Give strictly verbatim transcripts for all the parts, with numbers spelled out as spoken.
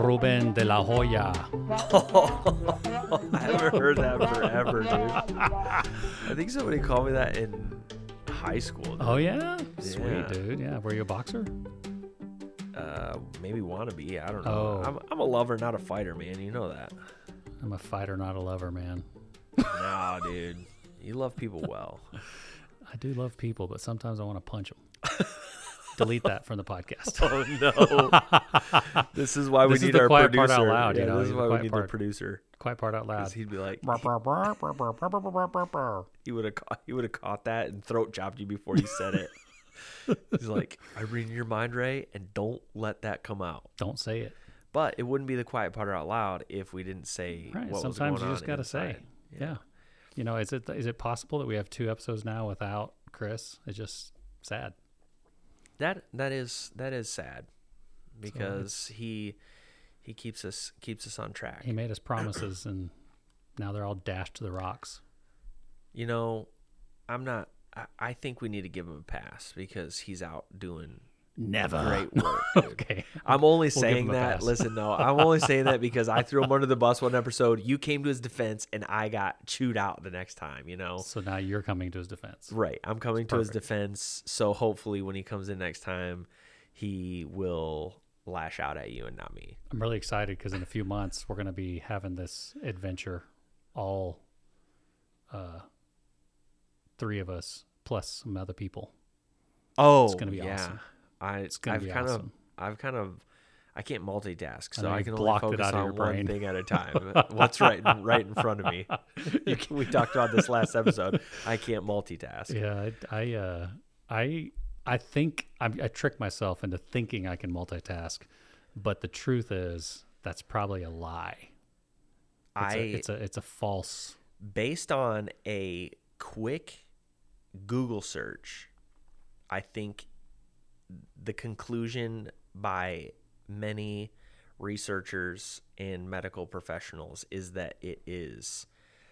Ruben de la Hoya. I haven't heard that forever, dude. I think somebody called me that in high school. Dude. Oh, yeah? Sweet, Yeah. dude. Yeah. Were you a boxer? Uh, maybe wannabe. I don't know. Oh. I'm, I'm a lover, not a fighter, man. You know that. I'm a fighter, not a lover, man. Nah, dude. You love people well. I do love people, but sometimes I want to punch them. Delete that from the podcast. Oh, no. This is why we This is need the our quiet producer. part out loud, yeah, you know, this is the why we quiet need part. the producer. Quiet part out loud. Because he'd be like, he would have he would have caught that and throat chopped you before you said it. He's like, I read your mind, Ray, and don't let that come out. Don't say it. But it wouldn't be the quiet part out loud if we didn't say Right. what Sometimes was going you just on got to say. inside. Yeah. You know, is it is it possible that we have two episodes now without Chris? It's just sad. That that is that is sad because he he keeps us keeps us on track. He made us promises, and now they're all dashed to the rocks. You know, I'm not. I, I think we need to give him a pass because he's out doing Never. great work. Dude. Okay. I'm only give saying him a that. pass. Listen, no, I'm only saying that because I threw him under the bus one episode. You came to his defense, and I got chewed out the next time. You know. So now you're coming to his defense. Right. I'm coming to his perfect. defense. So hopefully when he comes in next time, he will lash out at you and not me. I'm really excited because in a few months we're going to be having this adventure, all uh, three of us plus some other people. Oh, It's gonna be yeah. awesome. I, It's gonna I've be kind awesome. of, I've kind of, I can't multitask, I so know I, you've can only blocked it focus out of your on one brain. thing at a time. What's right, right in front of me. You can, we talked about this last episode. I can't multitask. Yeah, I, I, uh, I, I think I, I trick myself into thinking I can multitask, but the truth is that's probably a lie. It's I, a, it's a, it's a false. based on a quick Google search, I think the conclusion by many researchers and medical professionals is that it is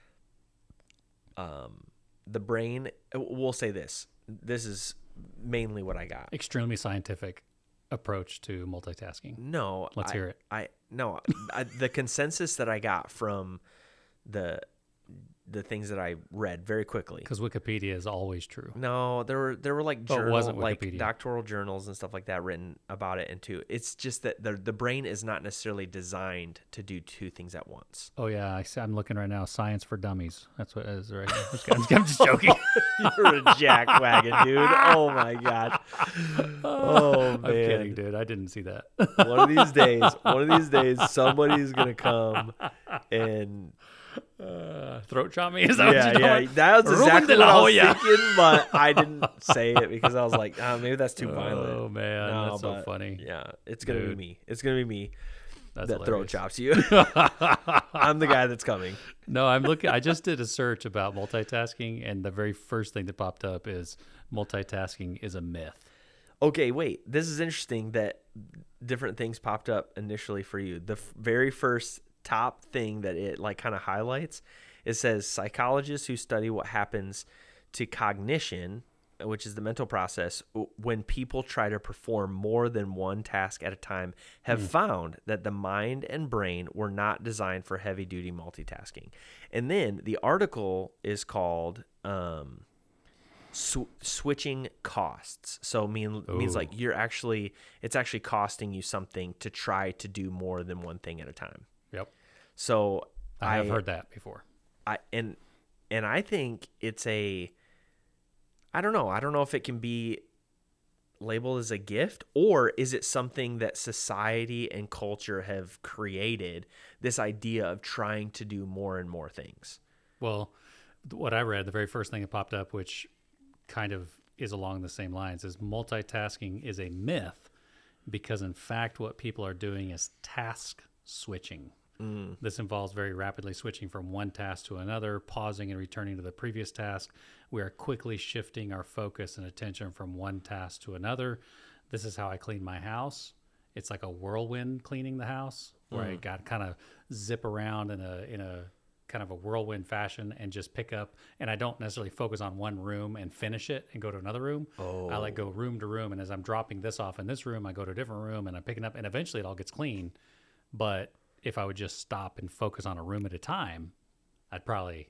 um, the brain. We'll say this. This is mainly what I got. Extremely scientific approach to multitasking. No, Let's I, hear it. I no, I, the consensus that I got from the the things that I read very quickly. Because Wikipedia is always true. No, there were there were like Oh, it journal, wasn't like Wikipedia. doctoral journals and stuff like that written about it. And too, it's just that the the brain is not necessarily designed to do two things at once. Oh yeah, I see, I'm looking right now. Science for Dummies. That's what it is right here. I'm just, I'm just- I'm just joking. You're a jackwagon, dude. Oh my god. Oh man. I'm kidding, dude. I didn't see that. One of these days, one of these days, somebody's gonna come and Uh, throat chop me? Is that yeah, what you're yeah. talking about? That was Ruben exactly de what la I was Hoya. thinking, but I didn't say it because I was like, oh, maybe that's too violent. Oh man, No, that's so but funny. Yeah, it's gonna Dude. be me. It's gonna be me That's that throat hilarious. chops you. I'm the guy that's coming. No, I'm looking. I just did a search about multitasking, and the very first thing that popped up is multitasking is a myth. Okay, wait. This is interesting that different things popped up initially for you. The f- very first top thing that it like kind of highlights, it says psychologists who study what happens to cognition, which is the mental process, w- when people try to perform more than one task at a time, have Hmm. found that the mind and brain were not designed for heavy duty multitasking. And then the article is called um, sw- switching costs. So mean means Ooh. like you're actually it's actually costing you something to try to do more than one thing at a time. Yep, So I have heard that before. I and and I think it's a I don't know. I don't know if it can be labeled as a gift or is it something that society and culture have created, this idea of trying to do more and more things. Well, th- what I read, the very first thing that popped up, which kind of is along the same lines, is multitasking is a myth because, in fact, what people are doing is task switching. Mm. This involves very rapidly switching from one task to another, pausing and returning to the previous task. We are quickly shifting our focus and attention from one task to another. This is how I clean my house. It's like a whirlwind cleaning the house, where I Mm. got kind of zip around in a in a kind of a whirlwind fashion and just pick up. And I don't necessarily focus on one room and finish it and go to another room. Oh. I like go room to room, and as I'm dropping this off in this room, I go to a different room and I'm picking up, and eventually it all gets clean. But if I would just stop and focus on a room at a time, I'd probably,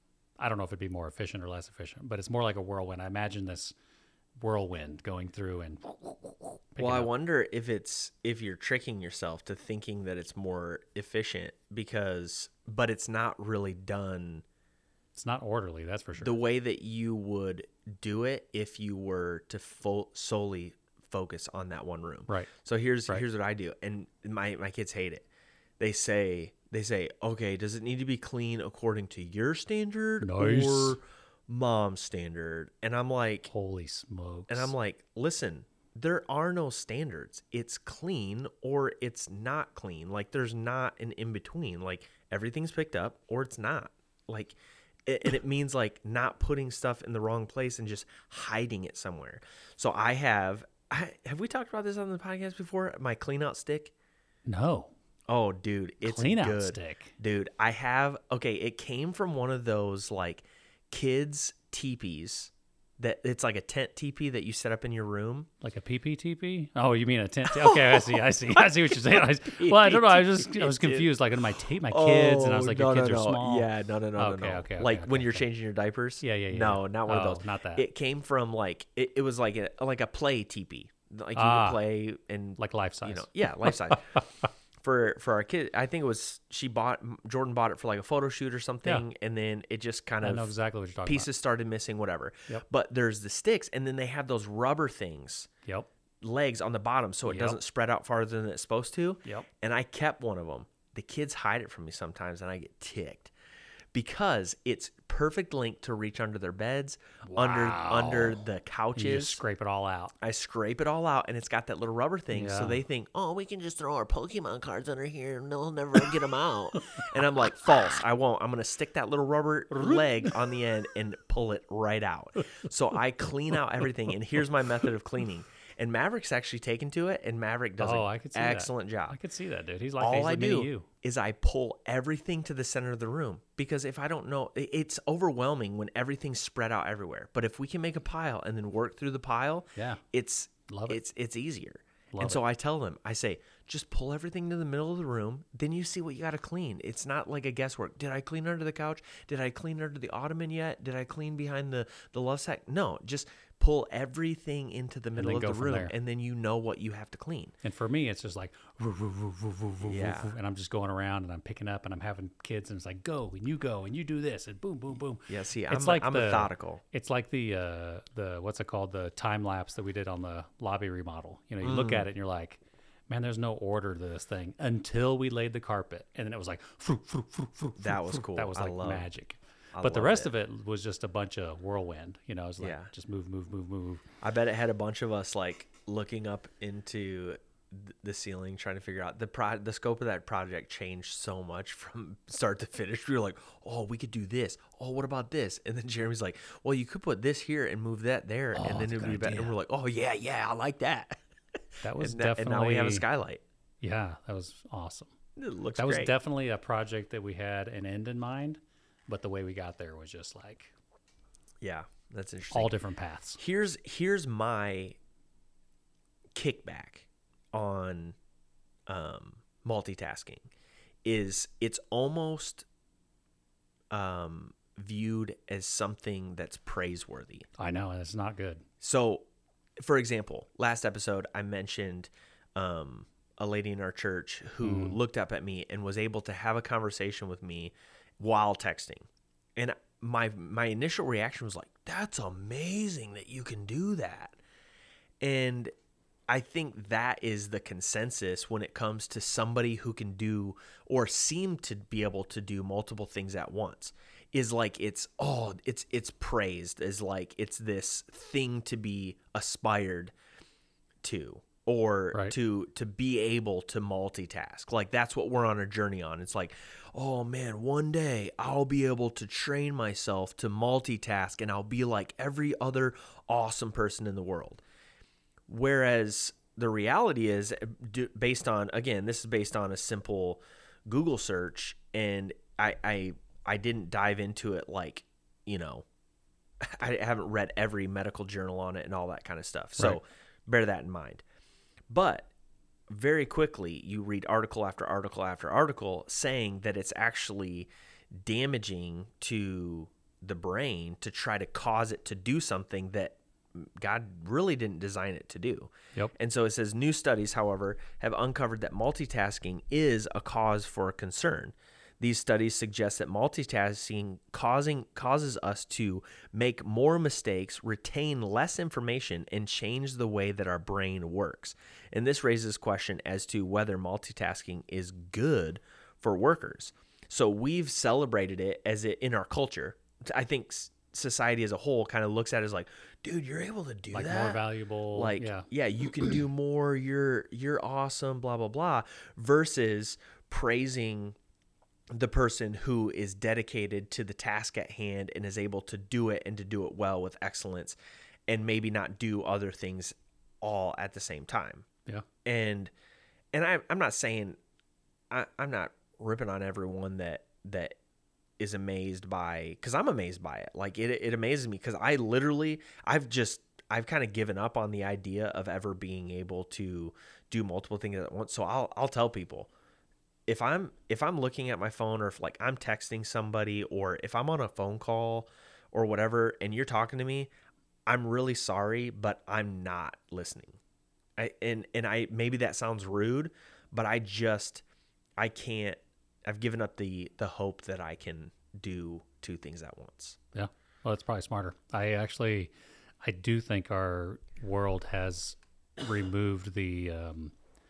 I don't know if it'd be more efficient or less efficient, but it's more like a whirlwind. I imagine this whirlwind going through and well, I wonder if it's if you're tricking yourself to thinking that it's more efficient because, but it's not really done. It's not orderly, that's for sure. The way that you would do it if you were to fo- solely focus on that one room. Right. So here's right. here's what I do, and my my kids hate it. They say they say, okay, does it need to be clean according to your standard nice. or mom's standard? And I'm like, holy smokes. And I'm like, listen, there are no standards. It's clean or it's not clean. Like there's not an in between. Like everything's picked up or it's not. Like, and it means like not putting stuff in the wrong place and just hiding it somewhere. So I have, I, have we talked about this on the podcast before? My clean out stick. No. Oh, dude, it's clean out good. stick. Dude, I have, okay, it came from one of those like kids teepees that it's like a tent teepee that you set up in your room. Like a P P T P? Oh, you mean a tent? Te- okay, I see, I see. I see what you're saying. I, well, I don't know. I was just, I was confused. Like, my tape, my kids, and I was like, no, your kids no, are no. small. Yeah, no, no, no, okay, no, no. Okay, okay, like okay, when okay. you're changing your diapers. Yeah, yeah, yeah. No, yeah. not one oh, of those. Not that. It came from like, it, it was like a, like a play teepee. Like you ah, would play and like life size. You know, yeah, life size. For for our kid, I think it was she bought Jordan bought it for like a photo shoot or something, yeah. and then it just kind I of know exactly what you're talking pieces about. started missing, whatever. Yep. But there's the sticks, and then they have those rubber things, yep, legs on the bottom, so it yep. doesn't spread out farther than it's supposed to. Yep. And I kept one of them. The kids hide it from me sometimes, and I get ticked because it's perfect length to reach under their beds, wow. under under the couches. You just scrape it all out. I scrape it all out, and it's got that little rubber thing. Yeah. So they think, oh, we can just throw our Pokemon cards under here, and they'll never get them out. And I'm like, false. I won't. I'm gonna stick that little rubber leg on the end and pull it right out. So I clean out everything, and here's my method of cleaning. And Maverick's actually taken to it, and Maverick does oh, an I could see excellent that. job. I could see that, dude. He's like all he's I do you. is I pull everything to the center of the room because if I don't know, it's overwhelming when everything's spread out everywhere. But if we can make a pile and then work through the pile, yeah, it's Love it. it's it's easier. Love and so it. I tell them, I say, just pull everything to the middle of the room. Then you see what you got to clean. It's not like a guesswork. Did I clean under the couch? Did I clean under the ottoman yet? Did I clean behind the, the love sack? No, just pull everything into the middle of the room, there. And then you know what you have to clean. And for me, it's just like, woof, woof, woof, woof, woof, yeah. woof, and I'm just going around and I'm picking up and I'm having kids and it's like, go and you go and you do this and boom, boom, boom. Yeah, see, it's I'm, like I'm the, methodical. It's like the uh, the what's it called, the time lapse that we did on the lobby remodel. You know, you mm. look at it and you're like, man, there's no order to this thing until we laid the carpet, and then it was like, froo, froo, froo, froo, that was froo. cool. That was I like love, magic. I but the rest it. of it was just a bunch of whirlwind. You know, it was like yeah. just move, move, move, move. I bet it had a bunch of us like looking up into the ceiling trying to figure out the pro- the scope of that project changed so much from start to finish. We were like, oh, we could do this. Oh, what about this? And then Jeremy's like, well, you could put this here and move that there, oh, and then it would be better. And we're like, oh yeah, yeah, I like that. That was and definitely. That, and now we have a skylight. Yeah, that was awesome. It looks that great. was definitely a project that we had an end in mind, but the way we got there was just like, yeah, that's interesting. All different paths. Here's here's my kickback on um, multitasking is it's almost um, viewed as something that's praiseworthy. I know, and it's not good. So, for example, last episode I mentioned um, a lady in our church who mm. looked up at me and was able to have a conversation with me while texting. And my my initial reaction was like, that's amazing that you can do that. And I think that is the consensus when it comes to somebody who can do or seem to be able to do multiple things at once. Is like it's oh it's it's praised as like it's this thing to be aspired to or right. to to be able to multitask. Like that's what we're on a journey on. It's like, oh man, one day I'll be able to train myself to multitask and I'll be like every other awesome person in the world. Whereas the reality is based on, again, this is based on a simple Google search, and I I I didn't dive into it like, you know, I haven't read every medical journal on it and all that kind of stuff. So right. bear that in mind. But very quickly you read article after article after article saying that it's actually damaging to the brain to try to cause it to do something that God really didn't design it to do. Yep. And so it says new studies, however, have uncovered that multitasking is a cause for concern. These studies suggest that multitasking causing causes us to make more mistakes, retain less information, and change the way that our brain works. And this raises question as to whether multitasking is good for workers. So we've celebrated it as it in our culture. I think society as a whole kind of looks at it as like, dude, you're able to do like that. more valuable. Like, yeah. yeah, you can do more. You're you're awesome. Blah blah blah. Versus praising the person who is dedicated to the task at hand and is able to do it and to do it well with excellence, and maybe not do other things all at the same time. Yeah. And and I, I'm not saying I, I'm not ripping on everyone that that is amazed by, because I'm amazed by it. Like it it amazes me because I literally I've just I've kind of given up on the idea of ever being able to do multiple things at once. So I'll I'll tell people, if I'm if I'm looking at my phone, or if like I'm texting somebody, or if I'm on a phone call or whatever and you're talking to me, I'm really sorry, but I'm not listening. I and and I maybe that sounds rude, but I just I can't I've given up the the hope that I can do two things at once. Yeah. Well, it's probably smarter. I actually I do think our world has removed the um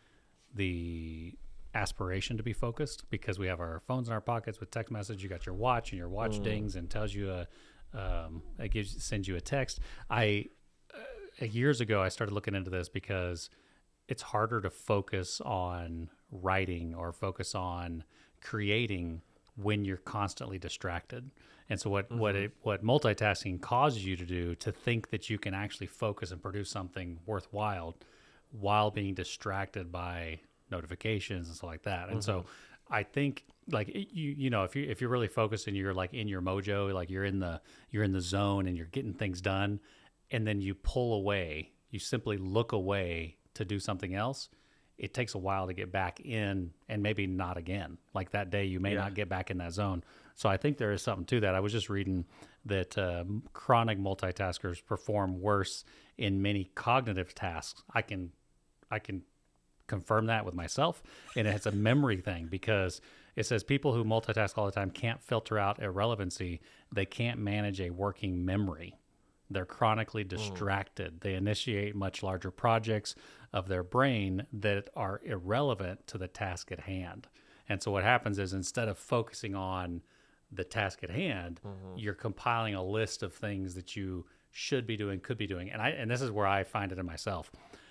the aspiration to be focused, because we have our phones in our pockets with text message. You got your watch, and your watch mm. dings and tells you a um it gives sends you a text. I uh, years ago I started looking into this because it's harder to focus on writing or focus on creating when you're constantly distracted. And so what mm-hmm. what it what multitasking causes you to do, to think that you can actually focus and produce something worthwhile while being distracted by notifications and stuff like that. And mm-hmm. so I think like you you know if you if you're really focused and you're like in your mojo, like you're in the you're in the zone and you're getting things done, and then you pull away, you simply look away to do something else, it takes a while to get back in, and maybe not again. Like that day you may yeah. not get back in that zone. So I think there is something to that. I was just reading that uh, chronic multitaskers perform worse in many cognitive tasks. I can I can confirm that with myself, and it's a memory thing, because it says people who multitask all the time can't filter out irrelevancy. They can't manage a working memory. They're chronically distracted. Mm. They initiate much larger projects of their brain that are irrelevant to the task at hand. And so what happens is, instead of focusing on the task at hand, mm-hmm. you're compiling a list of things that you should be doing, could be doing. And I and this is where I find it in myself.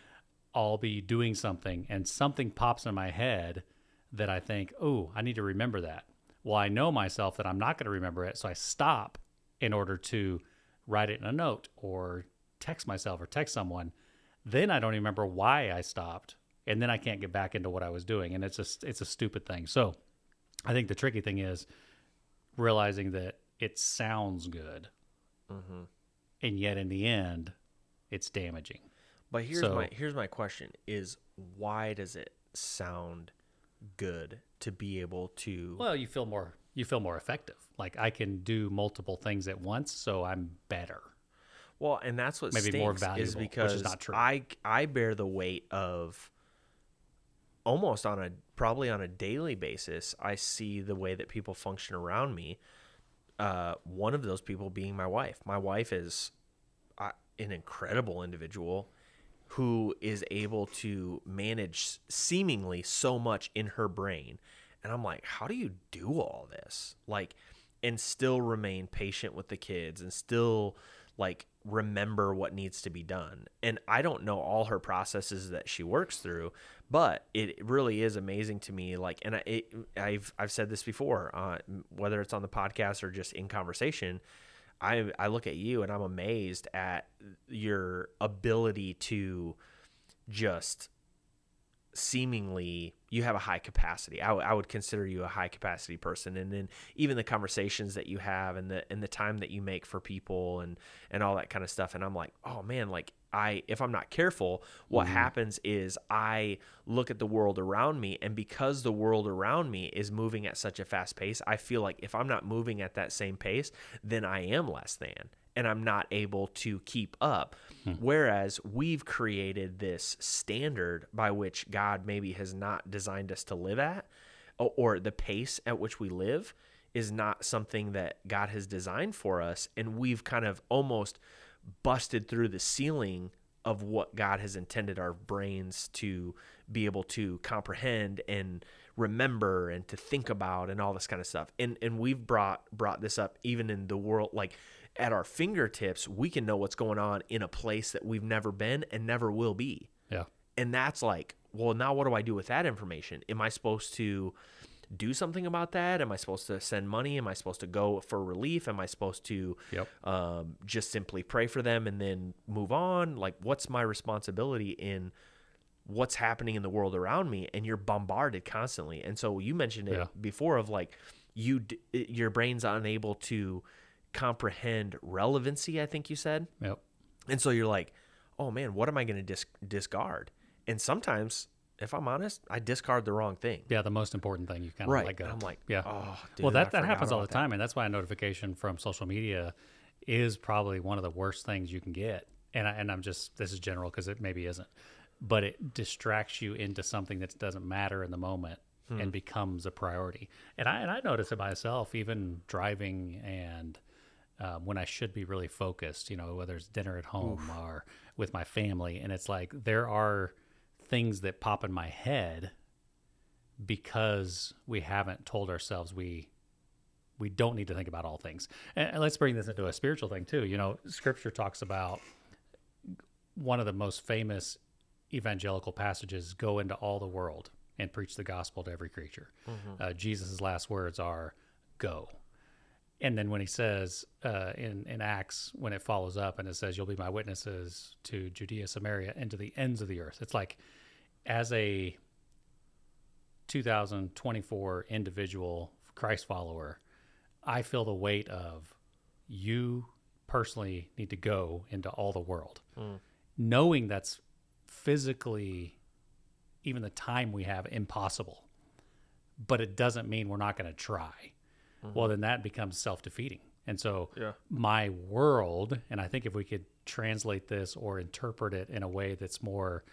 I'll be doing something and something pops in my head that I think, oh, I need to remember that. Well, I know myself that I'm not going to remember it, so I stop in order to write it in a note or text myself or text someone. Then I don't even remember why I stopped, and then I can't get back into what I was doing, and it's a, it's a stupid thing. So I think the tricky thing is realizing that it sounds good, mm-hmm. and yet in the end, it's damaging. But here's so, my here's my question is, why does it sound good to be able to... Well, you feel more you feel more effective. Like, I can do multiple things at once, so I'm better. Well, and that's what maybe stinks, more valuable, is because which is not true. I I bear the weight of almost on a probably on a daily basis. I see the way that people function around me. Uh, one of those people being my wife. My wife is uh, an incredible individual who is able to manage seemingly so much in her brain. And I'm like, how do you do all this? Like, and still remain patient with the kids and still like remember what needs to be done. And I don't know all her processes that she works through, but it really is amazing to me. Like, and I, it, I've, I've said this before, uh, whether it's on the podcast or just in conversation, I, I look at you and I'm amazed at your ability to just seemingly, you have a high capacity. I, w- I would consider you a high capacity person. And then even the conversations that you have and the, and the time that you make for people and, and all that kind of stuff. And I'm like, oh man, like I if I'm not careful, what Mhm. happens is I look at the world around me, and because the world around me is moving at such a fast pace, I feel like if I'm not moving at that same pace, then I am less than, and I'm not able to keep up. Hmm. Whereas we've created this standard by which God maybe has not designed us to live at, o- or the pace at which we live is not something that God has designed for us, and we've kind of almost busted through the ceiling of what God has intended our brains to be able to comprehend and remember and to think about and all this kind of stuff. And and we've brought brought this up even in the world, like at our fingertips, we can know what's going on in a place that we've never been and never will be. Yeah. And that's like, well, now what do I do with that information? Am I supposed to do something about that? Am I supposed to send money? Am I supposed to go for relief? Am I supposed to Yep. um, just simply pray for them and then move on? Like, what's my responsibility in what's happening in the world around me? And you're bombarded constantly. And so you mentioned it Yeah. before of like, you d- your brain's unable to comprehend relevancy, I think you said. Yep. And so you're like, oh man, what am I going to dis- discard? And sometimes, if I'm honest, I discard the wrong thing. Yeah. The most important thing you kind of Right. let go. And I'm like, yeah. oh, dude, well, I that, that forgot happens all the about that. time. And that's why a notification from social media is probably one of the worst things you can get. And, I, and I'm just, this is general because it maybe isn't, but it distracts you into something that doesn't matter in the moment Hmm. and becomes a priority. And I, and I notice it myself, even driving and um, when I should be really focused, you know, whether it's dinner at home or with my family. And it's like, there are things that pop in my head because we haven't told ourselves we we don't need to think about all things. And, and let's bring this into a spiritual thing too. You know, Scripture talks about one of the most famous evangelical passages: "Go into all the world and preach the gospel to every creature." Mhm. Uh, Jesus' last words are "Go." And then when he says uh, in in Acts, when it follows up and it says, "You'll be my witnesses to Judea, Samaria, and to the ends of the earth," it's like, as a two thousand twenty-four individual Christ follower, I feel the weight of, you personally need to go into all the world, Mm. knowing that's physically, even the time we have, impossible. But it doesn't mean we're not going to try. Mhm. Well, then that becomes self-defeating. And so Yeah. my world, and I think if we could translate this or interpret it in a way that's more,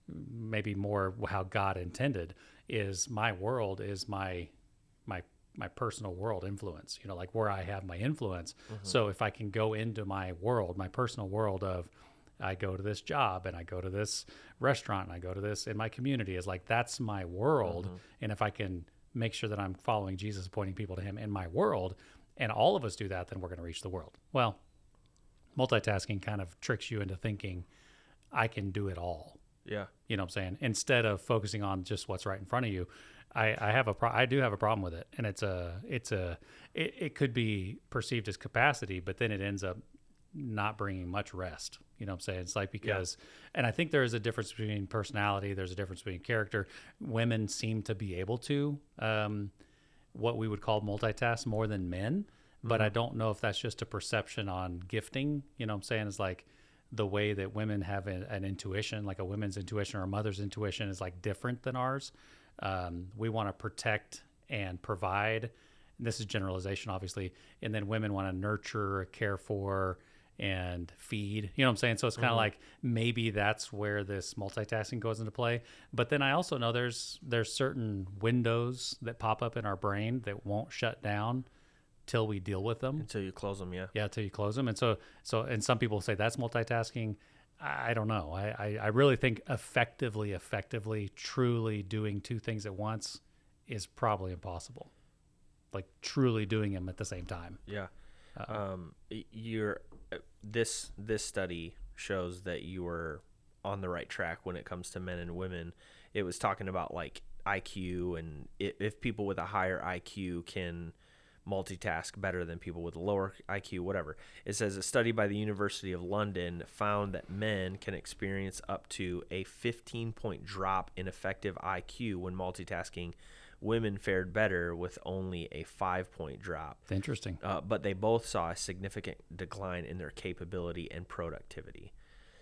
maybe more how God intended, is my world is my my my personal world influence, you know, like where I have my influence. Mhm. So if I can go into my world, my personal world of, I go to this job and I go to this restaurant and I go to this in my community, is like, that's my world. Mhm. And if I can make sure that I'm following Jesus, pointing people to him in my world, and all of us do that, then we're going to reach the world. Well, multitasking kind of tricks you into thinking I can do it all. Yeah. You know what I'm saying? Instead of focusing on just what's right in front of you, I, I have a pro- I do have a problem with it, and it's a it's a it, it could be perceived as capacity, but then it ends up not bringing much rest. You know what I'm saying? It's like, because, and I think there is a difference between personality. There's a difference between character. Women seem to be able to um, what we would call multitask more than men, but I don't know if that's just a perception on gifting. You know what I'm saying? It's like the way that women have an, an intuition, like a women's intuition or a mother's intuition, is like different than ours. Um, we want to protect and provide. And this is generalization, obviously. And then women want to nurture, care for, and feed. You know what I'm saying? So it's kind of Mhm. like, maybe that's where this multitasking goes into play. But then I also know there's there's certain windows that pop up in our brain that won't shut down till we deal with them. Until you close them, yeah. Yeah, till you close them. And so, so, and some people say that's multitasking. I, I don't know. I, I, I really think effectively, effectively, truly doing two things at once is probably impossible. Like truly doing them at the same time. Yeah. Uh, Um, y- you're uh, this this study shows that you were on the right track when it comes to men and women. It was talking about like I Q, and i- if people with a higher I Q can multitask better than people with a lower I Q, whatever. It says a study by the University of London found that men can experience up to a fifteen point drop in effective I Q when multitasking. Women fared better with only a five point drop. it's interesting. Uh, but they both saw a significant decline in their capability and productivity.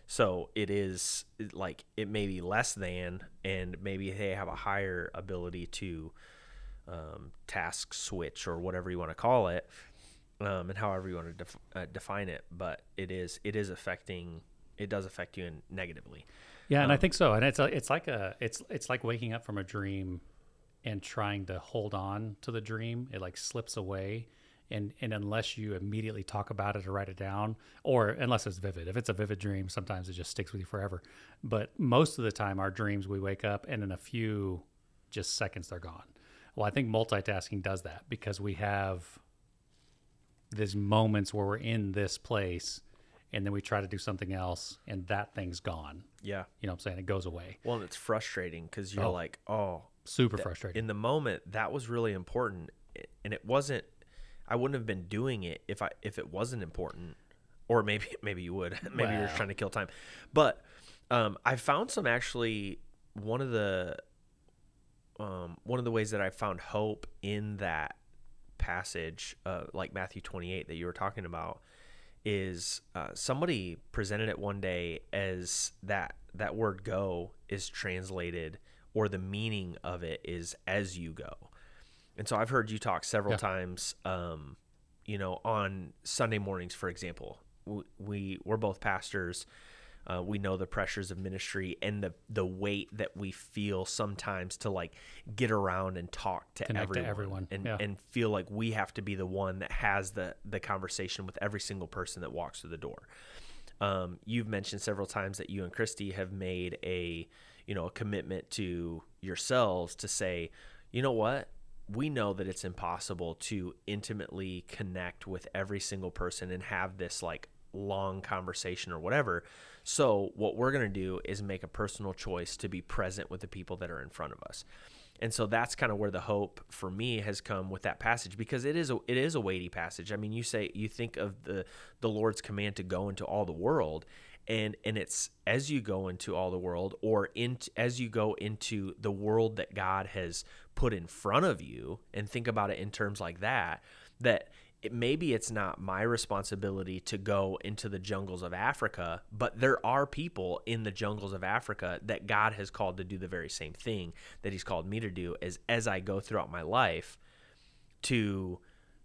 So it is like it may be less than, and maybe they have a higher ability to um, task switch or whatever you want to call it, um, and however you want to def- uh, define it. But it is it is affecting it does affect you in negatively. Yeah, and Um, I think so. And it's a, it's like a it's it's like waking up from a dream and trying to hold on to the dream. It like slips away. And, and unless you immediately talk about it or write it down, or unless it's vivid, if it's a vivid dream, sometimes it just sticks with you forever. But most of the time, our dreams, we wake up and in a few just seconds, they're gone. Well, I think multitasking does that because we have these moments where we're in this place and then we try to do something else and that thing's gone. yeah. You know what I'm saying? It goes away. Well, and it's frustrating because you're Oh. like, oh, Super that- frustrating. in the moment that was really important, and it wasn't. I wouldn't have been doing it if I if it wasn't important, or maybe maybe you would. Maybe you're just Well. trying to kill time. But um, I found some actually one of the um, one of the ways that I found hope in that passage, uh, like Matthew twenty-eight that you were talking about, is uh, somebody presented it one day as that that word "go" is translated, or the meaning of it is "as you go." And so I've heard you talk several Yeah. times, um, you know, on Sunday mornings, for example. We, we we're both pastors. Uh, we know the pressures of ministry and the the weight that we feel sometimes to like get around and talk to Connect to everyone, everyone, and yeah. and feel like we have to be the one that has the the conversation with every single person that walks through the door. Um, you've mentioned several times that you and Christy have made a you know a commitment to yourselves to say, you know what, we know that it's impossible to intimately connect with every single person and have this like long conversation or whatever. So what we're going to do is make a personal choice to be present with the people that are in front of us. And so that's kind of where the hope for me has come with that passage, because it is a, it is a weighty passage. I mean, you say, you think of the, the Lord's command to go into all the world, and, and it's as you go into all the world, or in, as you go into the world that God has put in front of you, and think about it in terms like that, that it, maybe it's not my responsibility to go into the jungles of Africa, but there are people in the jungles of Africa that God has called to do the very same thing that he's called me to do, as, as I go throughout my life, to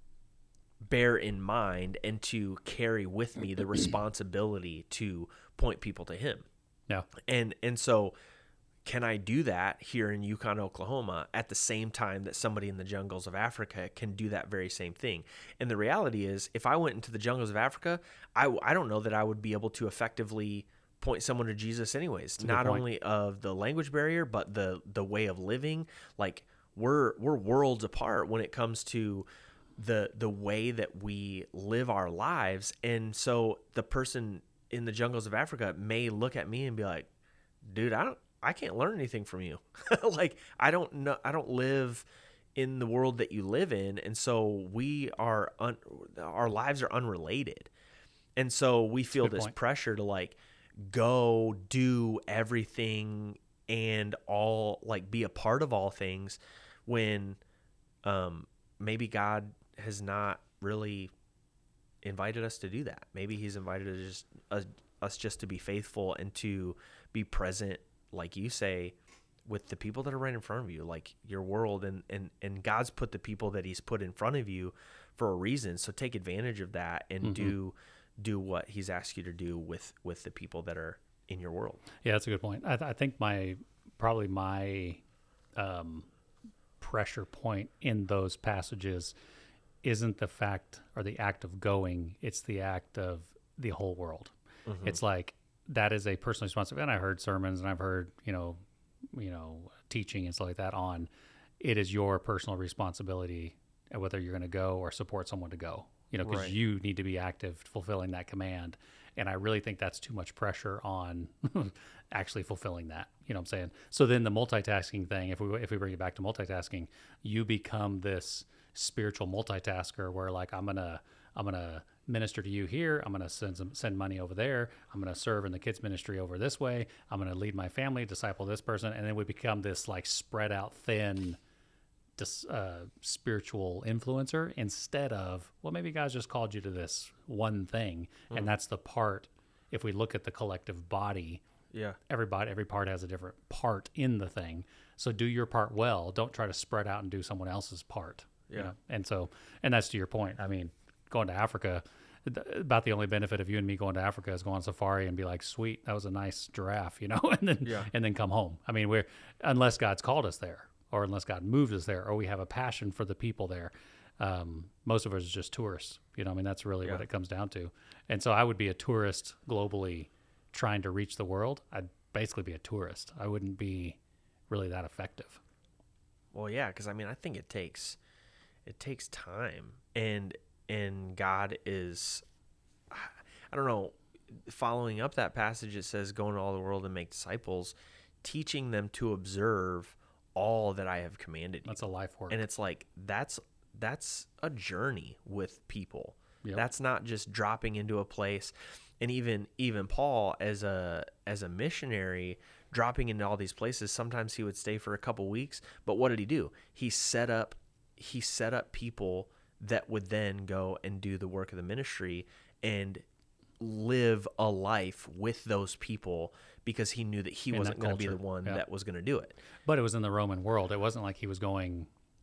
bear in mind and to carry with me the responsibility to point people to him. Yeah. And, and so can I do that here in Yukon, Oklahoma, at the same time that somebody in the jungles of Africa can do that very same thing? And the reality is, if I went into the jungles of Africa, I, I don't know that I would be able to effectively point someone to Jesus anyways. a good Not point. only of the language barrier, but the the way of living. Like we're we're worlds apart when it comes to the the way that we live our lives. And so the person in the jungles of Africa may look at me and be like, dude, I don't I can't learn anything from you. Like I don't know, I don't live in the world that you live in. And so we are, un, our lives are unrelated. And so we feel good this point. pressure to like go do everything and all, like be a part of all things, when um, maybe God has not really invited us to do that. Maybe he's invited us just, us, us just to be faithful and to be present, like you say, with the people that are right in front of you, like your world, and, and, and God's put the people that he's put in front of you for a reason. So take advantage of that and Mm-hmm. do, do what he's asked you to do with, with the people that are in your world. Yeah, that's a good point. I, th- I think my probably my um, pressure point in those passages isn't the fact or the act of going; it's the act of the whole world. Mm-hmm. It's like that is a personal responsibility. And I heard sermons, and I've heard you know, you know, teaching and stuff like that on. It is your personal responsibility whether you're going to go or support someone to go. You know, because Right. you need to be active fulfilling that command. And I really think that's too much pressure on actually fulfilling that. You know what I'm saying? So then the multitasking thing, if we if we bring it back to multitasking, you become this spiritual multitasker where like I'm gonna I'm gonna minister to you here. I'm gonna send some, send money over there. I'm gonna serve in the kids ministry over this way. I'm gonna lead my family, disciple this person, and then we become this like spread out thin dis, uh, spiritual influencer instead of, well, maybe God's just called you to this one thing, Mm. and that's the part if we look at the collective body, Yeah. everybody, every part has a different part in the thing. So do your part well. Don't try to spread out and do someone else's part. Yeah. You know? And so, and that's to your point. I mean, going to Africa, th- about the only benefit of you and me going to Africa is go on safari and be like, sweet, that was a nice giraffe, you know, and then, Yeah. and then come home. I mean, we're, unless God's called us there, or unless God moved us there, or we have a passion for the people there. Um, most of us are just tourists, you know, I mean, that's really Yeah. what it comes down to. And so I would be a tourist globally trying to reach the world. I'd basically be a tourist. I wouldn't be really that effective. Well, yeah, because I mean, I think it takes it takes time, and and God is, I don't know, following up that passage. It says, "Go into all the world and make disciples, teaching them to observe all that I have commanded you." That's a life work. And it's like that's that's a journey with people. Yep. That's not just dropping into a place. And even even Paul, as a as a missionary, dropping into all these places, sometimes he would stay for a couple weeks. But what did he do? He set up he set up people that would then go and do the work of the ministry and live a life with those people, because he knew that he In wasn't that going to be the culture. one Yeah. that was going to do it. But it was in the Roman world. It wasn't like he was going,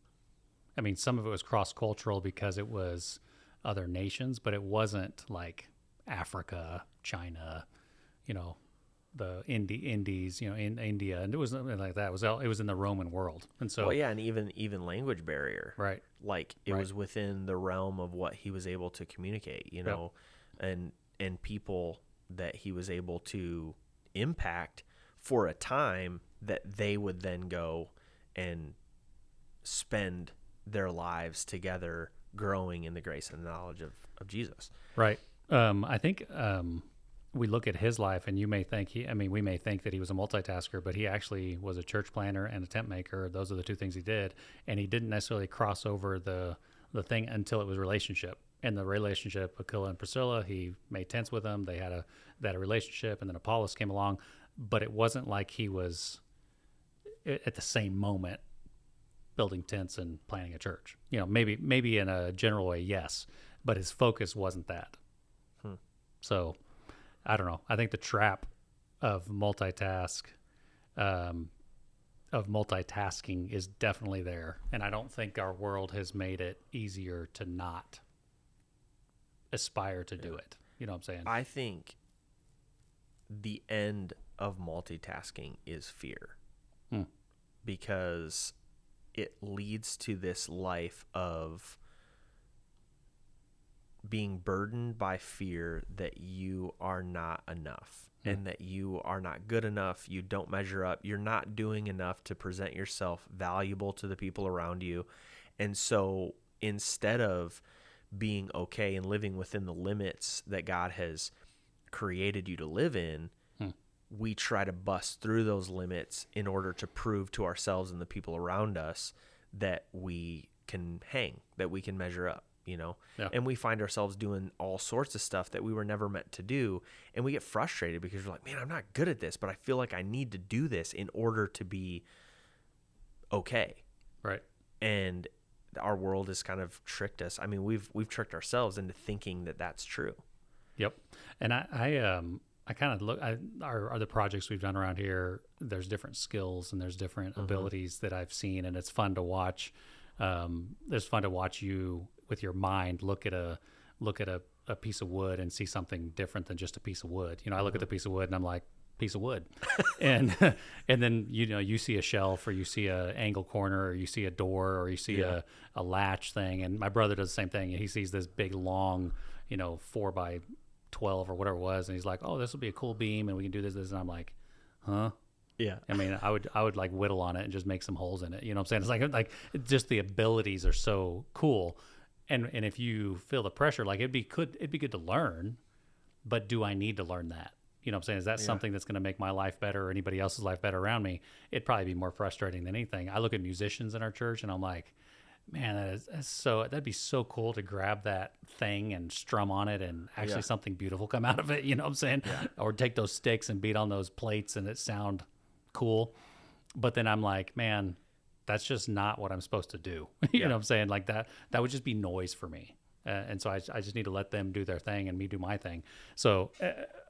I mean, some of it was cross-cultural because it was other nations, but it wasn't like Africa, China, you know, the Indi- Indies, you know, in India, and it was nothing like that. It was all, it was in the Roman world, and so Well, yeah, and even even language barrier. right, Like it Right. was within the realm of what he was able to communicate, you know, and and people that he was able to impact for a time that they would then go and spend their lives together growing in the grace and knowledge of, of Jesus. right. Um, I think um, we look at his life, and you may think he, I mean, we may think that he was a multitasker, but he actually was a church planner and a tent maker. Those are the two things he did, and he didn't necessarily cross over the the thing until it was relationship. And the relationship, Aquila and Priscilla, he made tents with them. They had a they had a relationship, and then Apollos came along, but it wasn't like he was at the same moment building tents and planning a church. You know, maybe maybe in a general way, yes, but his focus wasn't that. Hmm. So, I don't know. I think the trap of multitask, um, of multitasking is definitely there, and I don't think our world has made it easier to not aspire to do it. You know what I'm saying? I think the end of multitasking is fear. Hmm. Because it leads to this life of being burdened by fear that you are not enough Hmm. and that you are not good enough. You don't measure up. You're not doing enough to present yourself valuable to the people around you. And so instead of being okay and living within the limits that God has created you to live in, Hmm. we try to bust through those limits in order to prove to ourselves and the people around us that we can hang, that we can measure up, you know? Yeah. And we find ourselves doing all sorts of stuff that we were never meant to do. And we get frustrated because we're like, man, I'm not good at this, but I feel like I need to do this in order to be okay. Right. And our world has kind of tricked us. I mean, we've we've tricked ourselves into thinking that that's true. Yep. And I, I um, I kind of look. I, our other projects we've done around here, there's different skills and there's different Mm-hmm. abilities that I've seen, and it's fun to watch. Um, it's fun to watch you with your mind look at a look at a, a piece of wood and see something different than just a piece of wood. You know, I look Mm-hmm. at the piece of wood and I'm like, piece of wood, and and then you know you see a shelf or you see a angle corner or you see a door or you see Yeah. a, a latch thing. And my brother does the same thing. He sees this big long, you know, four by twelve or whatever it was, and he's like, oh, this will be a cool beam and we can do this this and I'm like, huh? Yeah. I mean, I would I would like whittle on it and just make some holes in it. You know what I'm saying? It's like like just the abilities are so cool, and and if you feel the pressure, like it'd be good it'd be good to learn, but do I need to learn that? You know what I'm saying? Is that Yeah. something that's going to make my life better or anybody else's life better around me? It'd probably be more frustrating than anything. I look at musicians in our church and I'm like, man, that is that's so that'd be so cool to grab that thing and strum on it and actually Yeah. something beautiful come out of it. You know what I'm saying? Or take those sticks and beat on those plates and it sound cool. But then I'm like, man, that's just not what I'm supposed to do. you Yeah. know what I'm saying? Like that, that would just be noise for me. Uh, and so I, I just need to let them do their thing and me do my thing. So uh,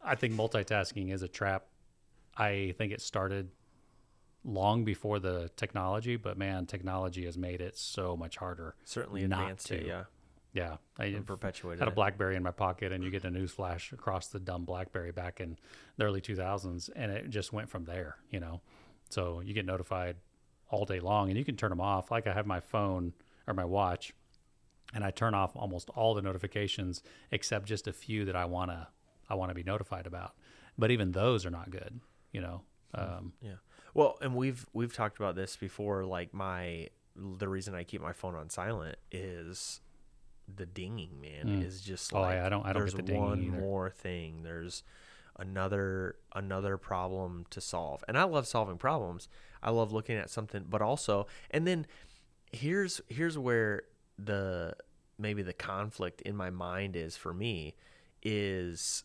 I think multitasking is a trap. I think it started long before the technology, but man, technology has made it so much harder. Certainly not advanced to. it, yeah. Yeah, I And perpetuated had a it. BlackBerry in my pocket, and you get a news flash across the dumb BlackBerry back in the early two thousands, and it just went from there, you know. So you get notified all day long, and you can turn them off. Like I have my phone or my watch, and I turn off almost all the notifications except just a few that I wanna I wanna be notified about. But even those are not good, you know. Um, Yeah. Well, and we've we've talked about this before. Like my the reason I keep my phone on silent is the dinging, man. Mm. Is just Oh, like I- I don't- I don't there's get the dinging one either. more thing. There's another another problem to solve, and I love solving problems. I love looking at something, but also, and then here's here's where the maybe the conflict in my mind is for me is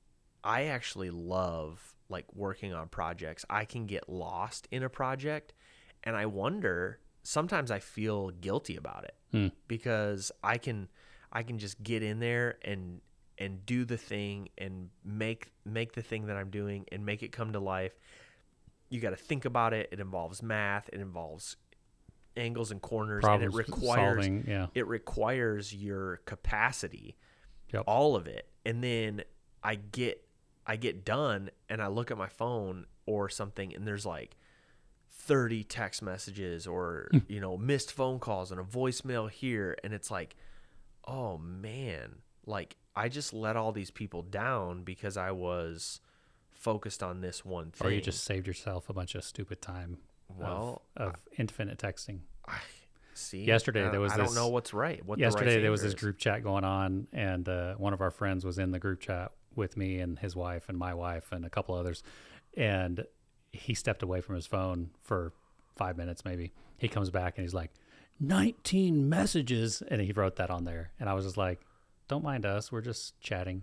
I actually love like working on projects. I can get lost in a project, and I wonder, sometimes I feel guilty about it Hmm. because I can I can just get in there and and do the thing and make make the thing that I'm doing and make it come to life. You got to think about it. It involves math, it involves angles and corners, problem and it requires solving, yeah. it requires your capacity, Yep. all of it. And then I get I get done and I look at my phone or something, and there's like thirty text messages or you know missed phone calls and a voicemail here, and it's like, oh man, like I just let all these people down because I was focused on this one thing. Or you just saved yourself a bunch of stupid time well of, of infinite texting. I, see Yesterday I, there was I this- don't know what's right. What Yesterday the right there was answer this is. group chat going on, and uh, one of our friends was in the group chat with me and his wife and my wife and a couple others, and he stepped away from his phone for five minutes maybe. He comes back and he's like, nineteen messages, and he wrote that on there, and I was just like, don't mind us, we're just chatting.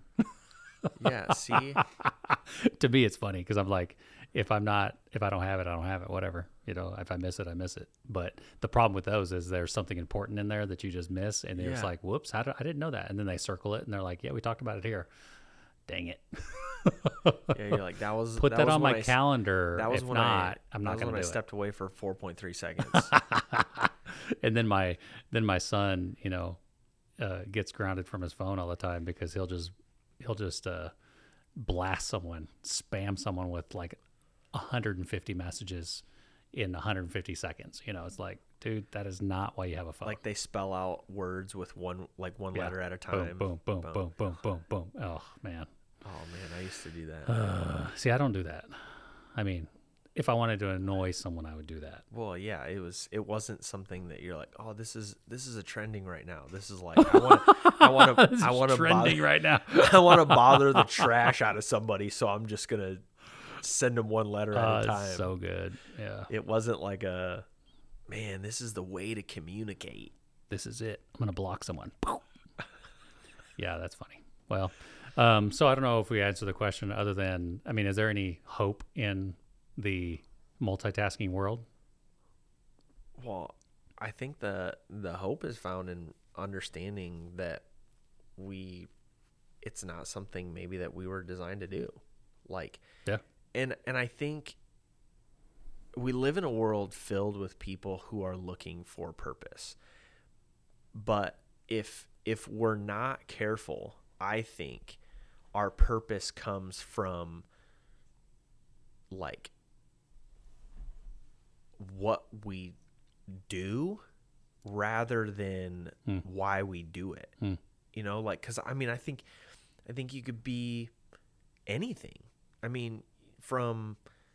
Yeah, see, To me it's funny because I'm like, if I'm not if I don't have it, I don't have it, whatever, you know. If I miss it, I miss it. But the problem with those is there's something important in there that you just miss, and it's Yeah. like, whoops, how do, I didn't know that. And then they circle it and they're like, yeah, we talked about it here. Dang it. yeah, you're like that was Put that, was on when my I s- calendar. That was if when not, I I'm that not was going when to I do stepped away for four point three seconds. it. And then my then my son, you know, uh, gets grounded from his phone all the time because he'll just he'll just uh, blast someone, spam someone with like one hundred fifty messages in one hundred fifty seconds. You know, it's like, dude, that is not why you have a phone. Like they spell out words with one like one Yeah. letter at a boom, time. boom, boom, boom, boom, boom, boom. Oh man. Oh man, I used to do that. Uh, see, I don't do that. I mean, if I wanted to annoy someone, I would do that. Well, yeah, it was. It wasn't something that you're like, oh, this is this is a trending right now. This is like I want to, I want to, This I is want to trending bother, right now. I want to bother the trash out of somebody, so I'm just gonna send them one letter at Uh, a it's time. so good. Yeah. It wasn't like a, man, this is the way to communicate. This is it. I'm gonna block someone. Yeah, that's funny. Well, um, so I don't know if we answer the question other than, I mean, is there any hope in the multitasking world? Well, I think the the hope is found in understanding that we, it's not something maybe that we were designed to do. Like, Yeah. and and I think we live in a world filled with people who are looking for purpose. But if if we're not careful, I think our purpose comes from like what we do rather than Hmm. why we do it. Hmm. You know, like cuz I mean, I think I think you could be anything. I mean, from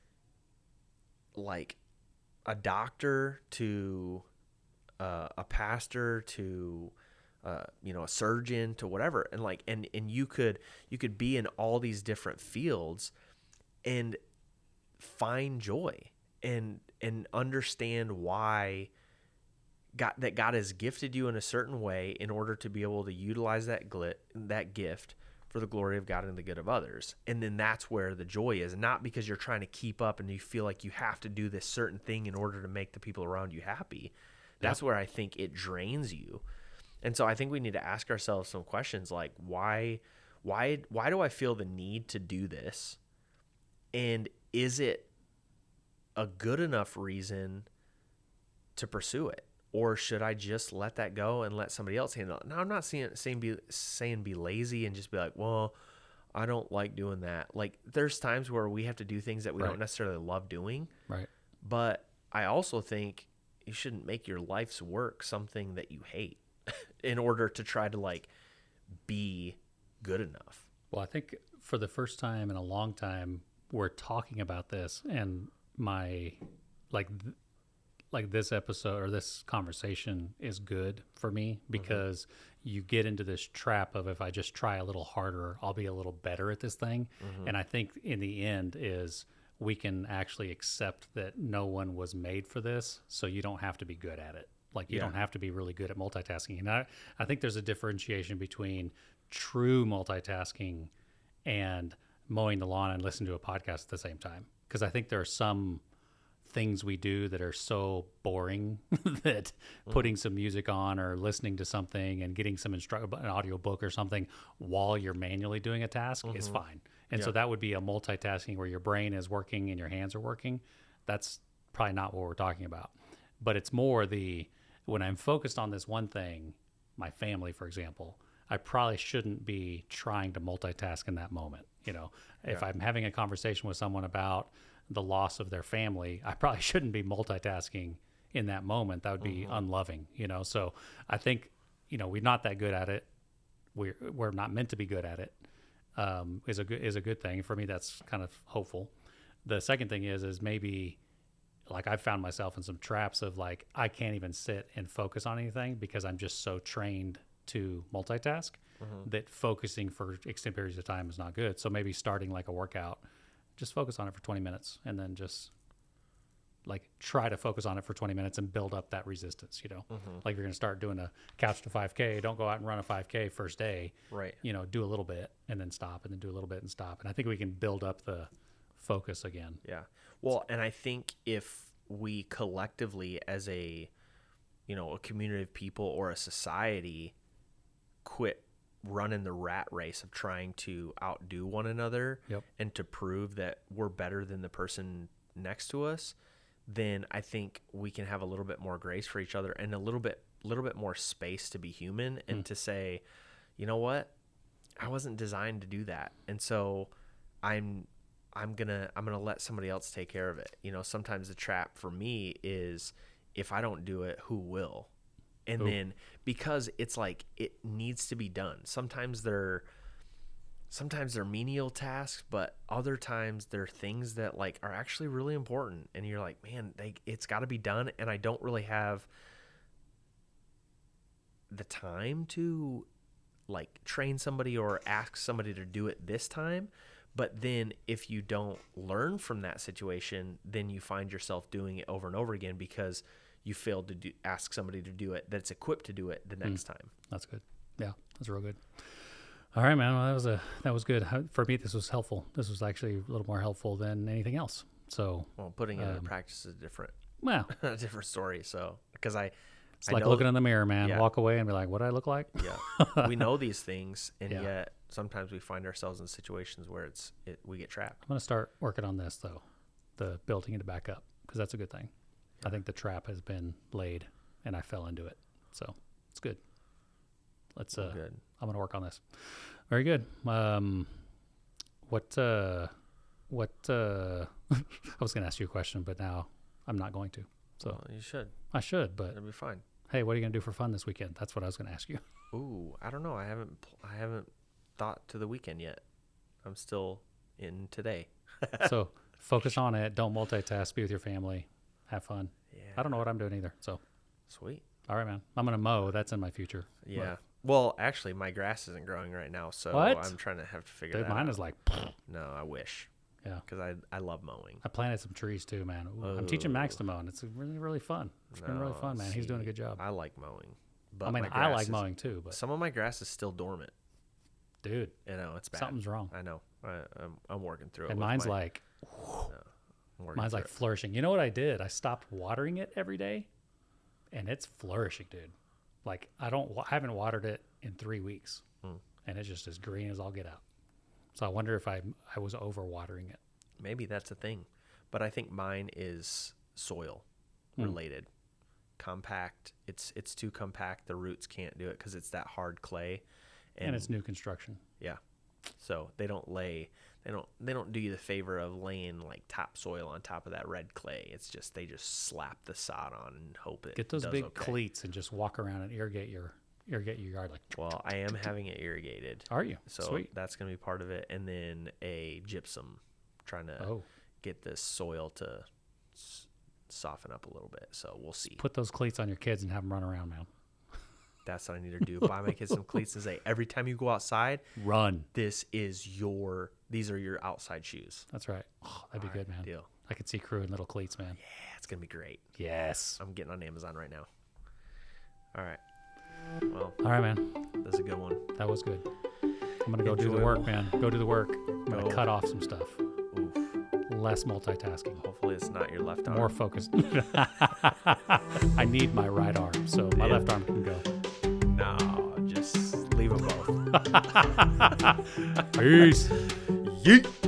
like a doctor to uh, a pastor to uh, you know, a surgeon to whatever, and like and and you could you could be in all these different fields and find joy and and understand why God, that God has gifted you in a certain way in order to be able to utilize that glit, that gift for the glory of God and the good of others. And then that's where the joy is, not because you're trying to keep up and you feel like you have to do this certain thing in order to make the people around you happy. That's where I think it drains you. And so I think we need to ask ourselves some questions like, why why why do I feel the need to do this? And is it a good enough reason to pursue it? Or should I just let that go and let somebody else handle it? Now, I'm not saying, saying, be, saying be lazy and just be like, well, I don't like doing that. Like, there's times where we have to do things that we Right. don't necessarily love doing. Right. But I also think you shouldn't make your life's work something that you hate in order to try to, like, be good enough. Well, I think for the first time in a long time, we're talking about this, and my, like, th- like this episode or this conversation is good for me because mm-hmm. you get into this trap of, if I just try a little harder, I'll be a little better at this thing. Mm-hmm. And I think in the end is we can actually accept that no one was made for this. So you don't have to be good at it. Like you yeah. don't have to be really good at multitasking. And I, I think there's a differentiation between true multitasking and mowing the lawn and listening to a podcast at the same time. Because I think there are some things we do that are so boring that mm. putting some music on or listening to something and getting some instru- an audio book or something while you're manually doing a task mm-hmm. is fine. And yeah. so that would be a multitasking where your brain is working and your hands are working. That's probably not what we're talking about. But it's more the, when I'm focused on this one thing, my family, for example, I probably shouldn't be trying to multitask in that moment. You know, yeah. if I'm having a conversation with someone about the loss of their family, I probably shouldn't be multitasking in that moment. That would be mm-hmm. unloving, you know? So I think, you know, we're not that good at it. We're, we're not meant to be good at it. Um, is a good, is a good thing for me. That's kind of hopeful. The second thing is, is maybe like I've found myself in some traps of like, I can't even sit and focus on anything because I'm just so trained to multitask mm-hmm. that focusing for extended periods of time is not good. So maybe starting like a workout, just focus on it for twenty minutes and then just like try to focus on it for twenty minutes and build up that resistance, you know, mm-hmm. like you're going to start doing a couch to five K. Don't go out and run a five K first day, right? You know, do a little bit and then stop and then do a little bit and stop. And I think we can build up the focus again. Yeah. Well, and I think if we collectively as a, you know, a community of people or a society quit running the rat race of trying to outdo one another yep. and to prove that we're better than the person next to us, then I think we can have a little bit more grace for each other and a little bit little bit more space to be human and mm. to say, you know what, I wasn't designed to do that, and so I'm I'm gonna I'm gonna let somebody else take care of it. You know, sometimes the trap for me is if I don't do it, who will? And Ooh. Then because it's like it needs to be done. Sometimes they're sometimes they're menial tasks, but other times they're things that like are actually really important. And you're like, man, they, it's got to be done. And I don't really have the time to like train somebody or ask somebody to do it this time. But then if you don't learn from that situation, then you find yourself doing it over and over again because you failed to do, ask somebody to do it that's equipped to do it the next mm. time. That's good. Yeah, that's real good. All right, man. Well, that was a that was good. For me, this was helpful. This was actually a little more helpful than anything else. So, well, putting it um, into practice is different. Well, a different story. So, because I, it's I like know, looking in the mirror, man. Yeah. Walk away and be like, "What do I look like?" Yeah, we know these things, and yeah. yet sometimes we find ourselves in situations where it's it, we get trapped. I'm gonna start working on this though, the building it back up, because that's a good thing. I think the trap has been laid, and I fell into it, so it's good. Let's. Uh, good. I'm gonna work on this. Very good. Um, what? Uh, what? Uh, I was gonna ask you a question, but now I'm not going to. So well, you should. I should, but it'll be fine. Hey, what are you gonna do for fun this weekend? That's what I was gonna ask you. Ooh, I don't know. I haven't. I haven't thought to the weekend yet. I'm still in today. So focus on it. Don't multitask. Be with your family. Have fun. Yeah. I don't know what I'm doing either. So sweet. All right, man. I'm gonna mow. That's in my future. Yeah. But, well, actually, my grass isn't growing right now, so what? I'm trying to have to figure Dude, that out. mine is like. No, I wish. Yeah. Because I I love mowing. I planted some trees too, man. Ooh, I'm teaching Max to mow, and it's really really fun. It's no, been really fun, man. See, He's doing a good job. I like mowing. But I mean, I like is, mowing too, but some of my grass is still dormant. Dude, you know it's bad. Something's wrong. I know. I, I'm I'm working through it. And mine's my, like. No, mine's like it. flourishing. You know what I did? I stopped watering it every day, and it's flourishing, dude. Like I don't, I haven't watered it in three weeks, hmm. and it's just as green as all get out. So I wonder if I I was overwatering it. Maybe that's a thing, but I think mine is soil Hmm. related. Compact. It's it's too compact. The roots can't do it because it's that hard clay, And, it's new construction. yeah. So they don't lay. They don't. They don't do you the favor of laying like topsoil on top of that red clay. It's just they just slap the sod on and hope it Get those does big okay. cleats and just walk around and irrigate your irrigate your yard. Like, Well, I am having it irrigated, are you? so Sweet. that's gonna be part of it, and then a gypsum, trying to Oh, get this soil to s- soften up a little bit. So we'll see. put those cleats on your kids and have them run around, man. That's what I need to do. Buy my kids some cleats and say, every time you go outside, Run. this is your, these are your outside shoes. That's right. Oh, that'd be All good, right, man. Deal. I could see Crew in little cleats, man. Yeah, it's going to be great. Yes. I'm getting on Amazon right now. All right. Well, All right, man. that's a good one. That was good. I'm gonna go do the Enjoyable. work, man. Go do the work. I'm gonna Go. cut off some stuff. Oof. Less multitasking. Hopefully it's not your left arm. More focused. I need my right arm, so my Yeah. left arm can go. No, just leave them both. Peace. Yeet.